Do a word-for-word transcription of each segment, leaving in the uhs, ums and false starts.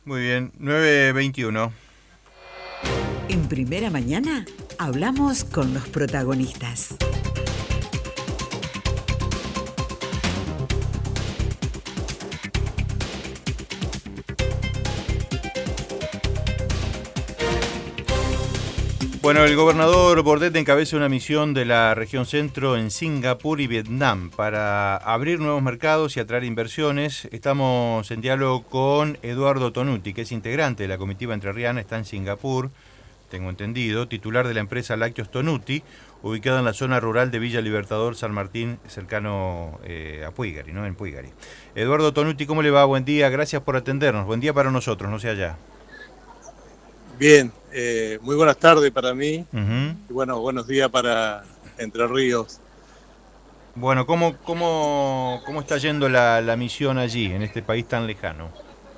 Muy bien, nueve veintiuno. En Primera Mañana hablamos con los protagonistas. Bueno, el gobernador Bordet encabeza una misión de la región centro en Singapur y Vietnam para abrir nuevos mercados y atraer inversiones. Estamos en diálogo con Eduardo Tonuti, que es integrante de la comitiva entrerriana, está en Singapur, tengo entendido, titular de la empresa Lácteos Tonuti, ubicada en la zona rural de Villa Libertador, San Martín, cercano eh, a Puigari, ¿no? En Puigari. Eduardo Tonuti, ¿cómo le va? Buen día, gracias por atendernos. Buen día para nosotros, no sea allá. Bien, eh, muy buenas tardes para mí Uh-huh. y bueno, buenos días para Entre Ríos. Bueno, ¿cómo, cómo, cómo está yendo la, la misión allí, en este país tan lejano?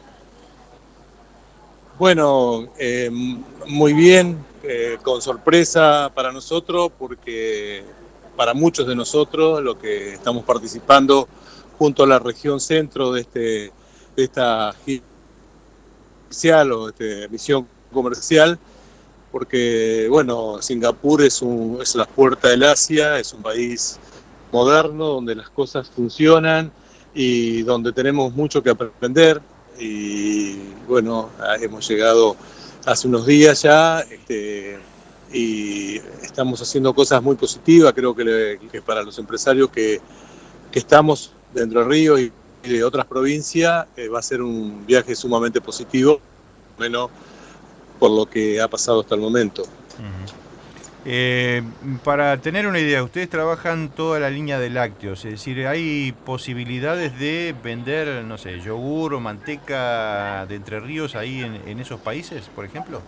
Bueno, eh, muy bien, eh, con sorpresa para nosotros, porque para muchos de nosotros, lo que estamos participando junto a la región centro de, este, de esta oficial o este, misión comercial, porque bueno, Singapur es, un, es la puerta del Asia, es un país moderno donde las cosas funcionan y donde tenemos mucho que aprender. Y bueno, hemos llegado hace unos días ya este, y estamos haciendo cosas muy positivas. Creo que, le, que para los empresarios que, que estamos dentro del río y de otras provincias eh, va a ser un viaje sumamente positivo, menos por lo que ha pasado hasta el momento. Uh-huh. Eh, para tener una idea, ustedes trabajan toda la línea de lácteos, es decir, ¿hay posibilidades de vender, no sé, yogur o manteca de Entre Ríos ahí en, en esos países, por ejemplo?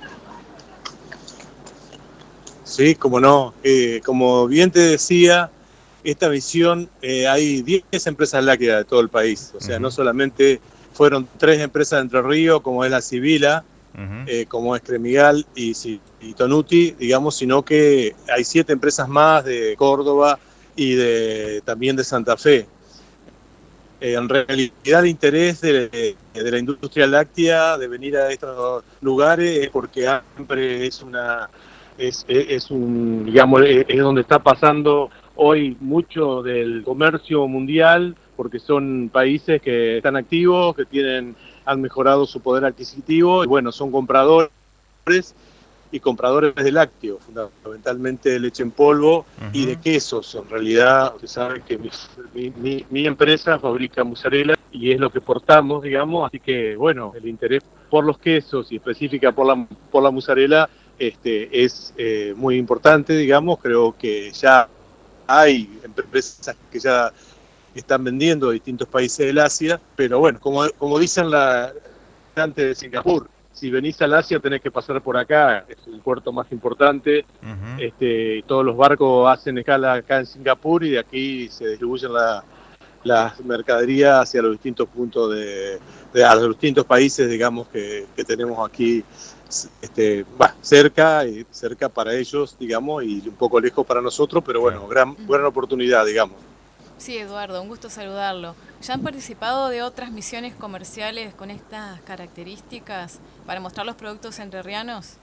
Sí, como no. Eh, como bien te decía, esta misión, eh, hay diez empresas lácteas de todo el país. O sea, uh-huh. No solamente fueron tres empresas de Entre Ríos, como es la Sibila, uh-huh. eh, como es Cremigal y, y Tonuti, digamos, sino que hay siete empresas más de Córdoba y de, también de Santa Fe. Eh, en realidad el interés de, de, de la industria láctea de venir a estos lugares es porque hambre es una... Es, es, es un, digamos, es, es donde está pasando hoy mucho del comercio mundial, porque son países que están activos, que tienen, han mejorado su poder adquisitivo, y bueno, son compradores y compradores de lácteos, fundamentalmente de leche en polvo uh-huh. y de quesos. En realidad, usted sabe que mi, mi, mi, mi empresa fabrica mozzarella y es lo que portamos, digamos, así que, bueno, el interés por los quesos y específica por la, por la mozzarella Este, es eh, muy importante, digamos. Creo que ya hay empresas que ya están vendiendo a distintos países del Asia, pero bueno, como, como dicen la gente de Singapur, si venís al Asia tenés que pasar por acá, es el puerto más importante, uh-huh. este, todos los barcos hacen escala acá en Singapur y de aquí se distribuyen la, las mercaderías hacia los distintos puntos de, de a los distintos países, digamos, que, que tenemos aquí Este, bah, cerca y cerca para ellos, digamos, y un poco lejos para nosotros, pero bueno, gran, buena oportunidad, digamos. Sí, Eduardo, un gusto saludarlo. ¿Ya han participado de otras misiones comerciales con estas características para mostrar los productos entrerrianos?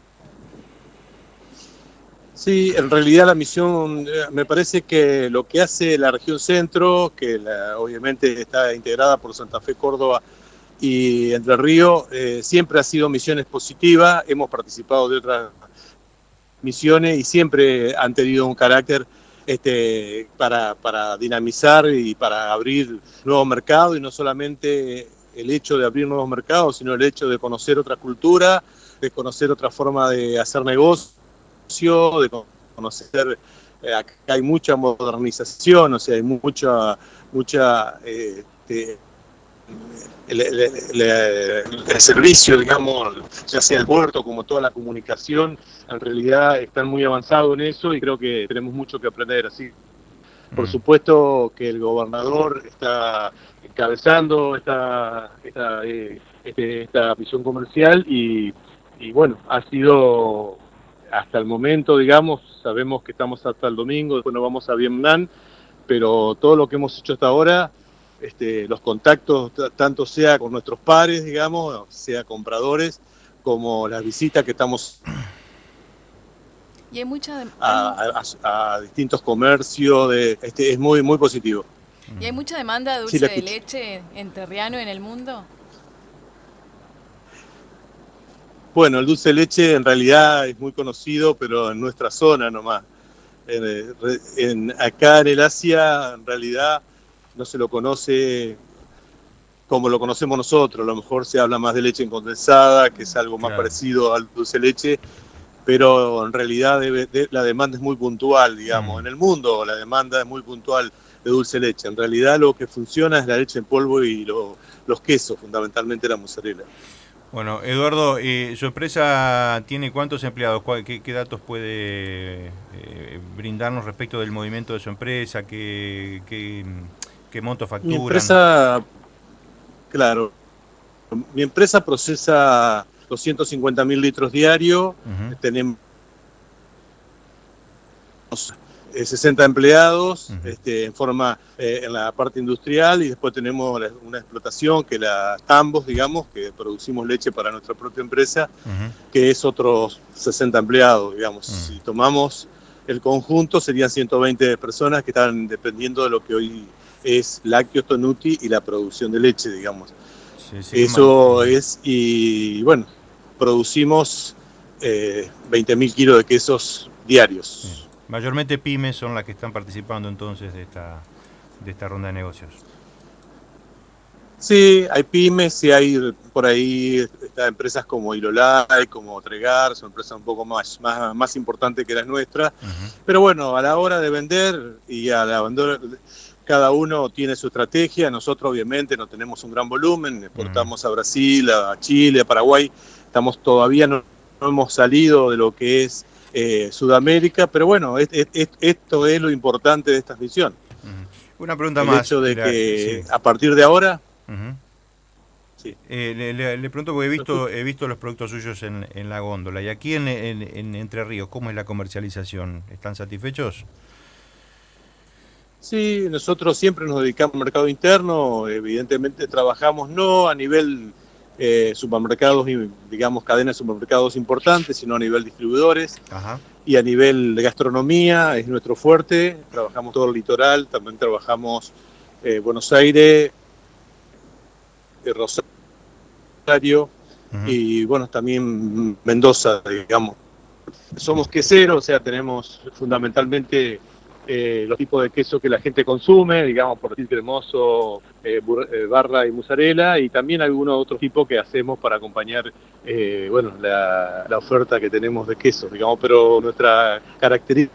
Sí, en realidad la misión, me parece que lo que hace la región centro, que la, obviamente está integrada por Santa Fe, Córdoba y Entre Ríos, eh, siempre ha sido misiones positivas. Hemos participado de otras misiones y siempre han tenido un carácter este, para, para dinamizar y para abrir nuevos mercados, y no solamente el hecho de abrir nuevos mercados, sino el hecho de conocer otra cultura, de conocer otra forma de hacer negocio, de conocer, eh, acá hay mucha modernización, o sea, hay mucha, mucha eh, este, El, el, el, el servicio, digamos, ya sea el puerto como toda la comunicación, en realidad están muy avanzados en eso y creo que tenemos mucho que aprender. Así, por mm. supuesto que el gobernador está encabezando esta, esta, eh, este, esta misión comercial y, y bueno, ha sido hasta el momento, digamos, sabemos que estamos hasta el domingo, después nos vamos a Vietnam, pero todo lo que hemos hecho hasta ahora este, los contactos, tanto sea con nuestros pares, digamos, sea compradores, como las visitas que estamos y hay mucha de- a, a, a distintos comercios, de, este, es muy, muy positivo. ¿Y hay mucha demanda de dulce Sí, la de escucho. leche entrerriano en el mundo? Bueno, el dulce de leche en realidad es muy conocido, pero en nuestra zona nomás. En, en, acá en el Asia, en realidad, no se lo conoce como lo conocemos nosotros. A lo mejor se habla más de leche condensada, que es algo más Claro. parecido al dulce de leche, pero en realidad debe, de, la demanda es muy puntual, digamos. Mm. En el mundo la demanda es muy puntual de dulce de leche. En realidad lo que funciona es la leche en polvo y lo, los quesos, fundamentalmente la mozzarella. Bueno, Eduardo, eh, ¿su empresa tiene cuántos empleados? ¿Qué, qué datos puede eh, brindarnos respecto del movimiento de su empresa? ¿Qué, qué, qué monto facturan? Mi empresa, claro, mi empresa procesa doscientos cincuenta mil litros diarios, uh-huh. Tenemos sesenta empleados, uh-huh. este, en forma eh, en la parte industrial, y después tenemos una explotación que la Tambos, digamos, que producimos leche para nuestra propia empresa, uh-huh. que es otros sesenta empleados, digamos. Uh-huh. Si tomamos el conjunto serían ciento veinte personas que están dependiendo de lo que hoy es Lácteos Tonuti y la producción de leche, digamos. Sí, sí, eso man. es, y bueno, producimos eh, veinte mil kilos de quesos diarios. Sí. Mayormente pymes son las que están participando entonces de esta, de esta ronda de negocios. Sí, hay pymes y hay por ahí está, empresas como Ilolay, como Tregar, son empresas un poco más, más, más importantes que las nuestras. Uh-huh. Pero bueno, a la hora de vender y a la vender, cada uno tiene su estrategia. Nosotros obviamente no tenemos un gran volumen, exportamos uh-huh. a Brasil, a Chile, a Paraguay. Estamos todavía no, no hemos salido de lo que es Eh, Sudamérica, pero bueno, es, es, esto es lo importante de esta misión. Uh-huh. Una pregunta el más. El hecho de la, que sí. a partir de ahora... Uh-huh. sí. eh, le, le, le pregunto porque he visto, he visto los productos suyos en, en la góndola. ¿Y aquí en, en, en Entre Ríos, cómo es la comercialización? ¿Están satisfechos? Sí, nosotros siempre nos dedicamos al mercado interno. Evidentemente trabajamos no a nivel... Eh, supermercados y digamos cadenas de supermercados importantes, sino a nivel distribuidores. Ajá. Y a nivel de gastronomía es nuestro fuerte. Trabajamos todo el litoral, también trabajamos eh, Buenos Aires, eh, Rosario uh-huh. y bueno, también Mendoza, digamos. Somos queseros, o sea, tenemos fundamentalmente eh, los tipos de queso que la gente consume, digamos, por decir cremoso, eh, eh, barra y mozzarella, y también algunos otros tipos que hacemos para acompañar, eh, bueno, la, la oferta que tenemos de quesos, digamos, pero nuestra característica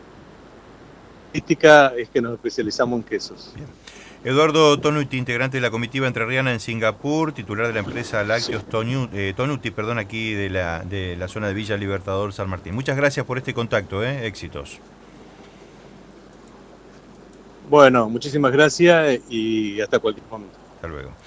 es que nos especializamos en quesos. Bien. Eduardo Tonuti, integrante de la comitiva entrerriana en Singapur, titular de la empresa Lácteos sí. eh, Tonuti, perdón, aquí de la, de la zona de Villa Libertador San Martín. Muchas gracias por este contacto, ¿eh? Éxitos. Bueno, muchísimas gracias y hasta cualquier momento. Hasta luego.